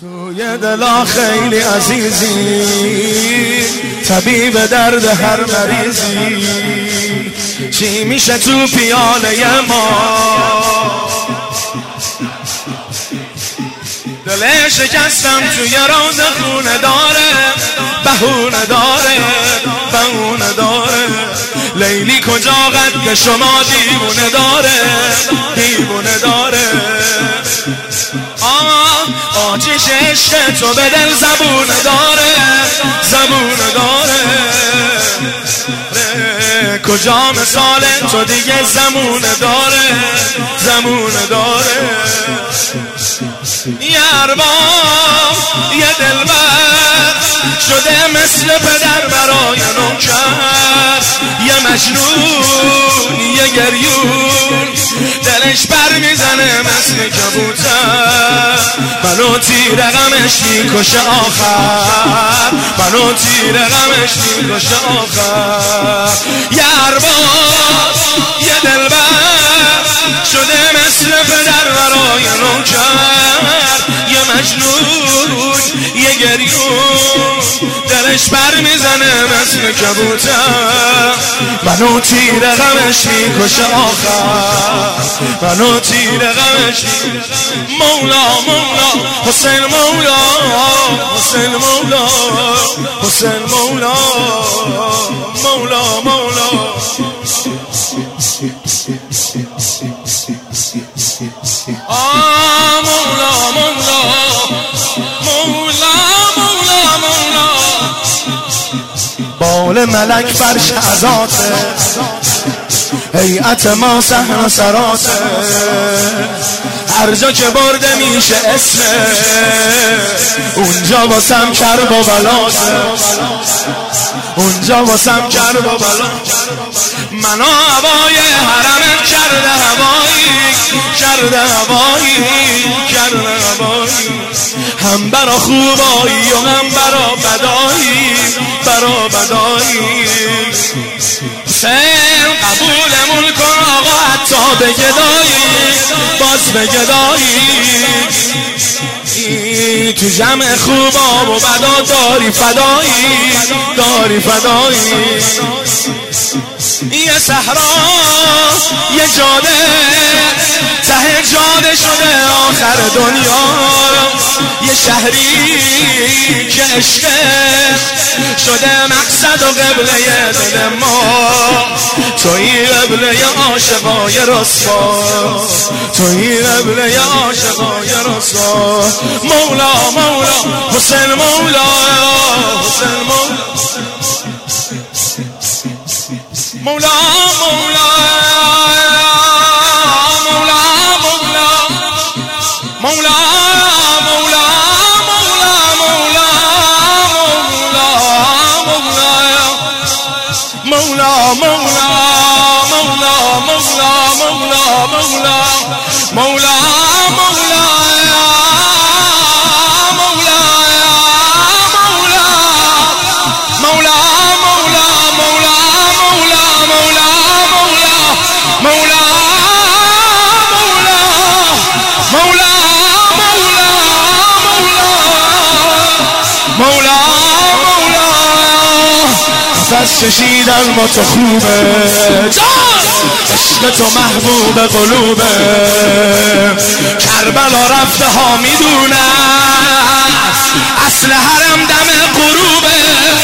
توی دلا خیلی عزیزی، طبیب درد هر مریضی. چی میشه تو پیاله ما؟ دل شکستم توی روز خونه داره، بهونه داره، بهونه داره. لیلی کجا قد شما دیوونه داره، دیوونه داره. آتش عشق تو به دل زبونه داره، زبونه داره. کجا مثال تو دیگه زمونه داره، زمونه داره. یه ارباب یه دلبر شده مثل پدر برای نوکر. یه مجنون یه گریون دلش بر میزنه مثل کبوتر. منو تیر غمش میکشه آخر، منو تیر غمش میکشه آخر. یه ارباب یه دلبر شده مثل پدر برای نوکر. یه مجنون یه گریون دلش بر میزنه مثل کبوتر. منو تیر غمش میکشه آخر، منو تیر غمش. مولا مولا حسین مولا، حسین مولا، حسین مولا، مولا مولا. مولا مولا مولا مولا مولا. بال ملک فرش عزاته، هیئت ما صحن و سراته. هر جا که برده میشه اسمه، اونجا واسم کرب و بلاته، اونجا واسم کرب و بلاته. منو هوای حرمت کرده هوایی، کرده هوایی، کرده هوایی. هم برا خوبایی و هم برا بدایی، برا بدایی. حسین قبولمون کن آقا حتی به گدایی، باز به گدایی. تو جمع خوبا و بدا داری فدایی، داری فدایی. یه صحرا یه جاده، ته جاده شده آخر دنیا. یه شهری که عشق شده مقصد و قبله دل ما. توی قبله عاشقای رسوا، توی قبله عاشقای رسوا. مولا مولا حسین مولا، حسین مولا، مولا مولا مولا مولا مولا مولا مولا مولا مولا مولا مولا. نفس کشیدن با تو خوبه، عشق تو محبوب قلوبه. کربلا رفته ها میدونه اصل حرم دم غروبه،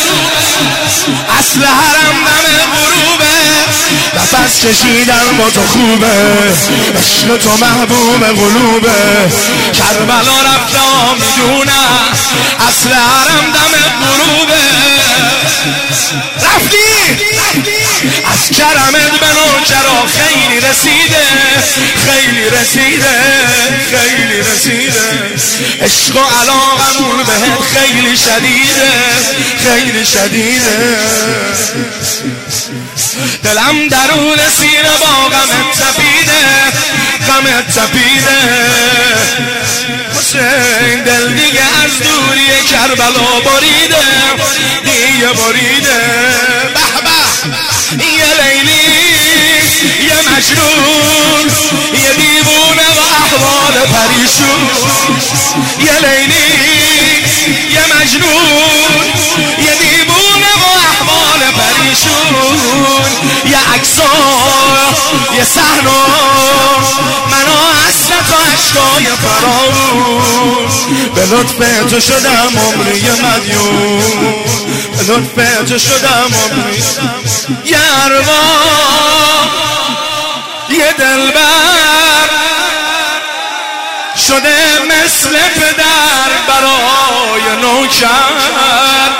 اصل حرم دم غروبه. نفس کشیدن با تو خوبه، عشق تو محبوب قلوبه. کربلا رفته ها میدونه اصل حرم دم غروبه. رفتی از کرمت به نوکرا خیلی رسیده، خیلی رسیده، خیلی رسیده. عشق و علاقمون بهت خیلی شدیده، خیلی شدیده. دلم درون سینه با غمت تپیده، غمت تپیده. حسین دل دیگه از دوری کربلا بریده، دیگه بریده. به به یه لیلی یه مجنون یه دیوونه و احوال پریشون یه لیلی یه مجنون یه دیوونه و احوال پریشون یه عکسا یه صحنا منو حسرت و عشقای فراون به لطف تو شدم عمری مدیون به لطف تو شدم عمری یه ارواح یه دلبر شده مثل پدر برای نوکر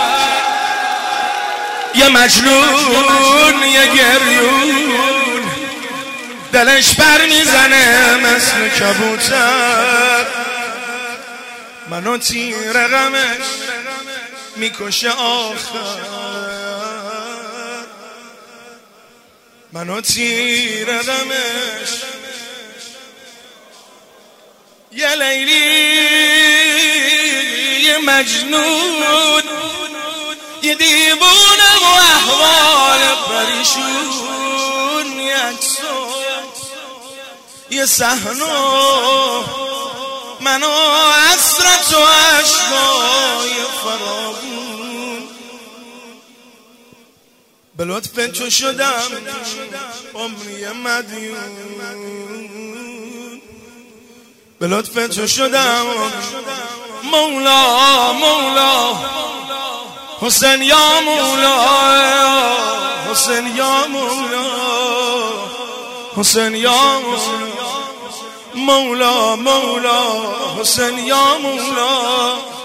یه مجنون یه گریون دلش بر میزنه مثل کبوتر منو تیر غمش میکشه آخر منو تیر غمش یه لیلی یه مجنون یه دیوونه و احوال پریشون یه عکسو یه صحنه منو حسرت و عشقای فراون به لطف تو شدم عمری مدیون به لطف تو شدم مولا مولا حسین یا مولا حسین یا مولا حسین یا مولا مولا مولا حسین یا مولا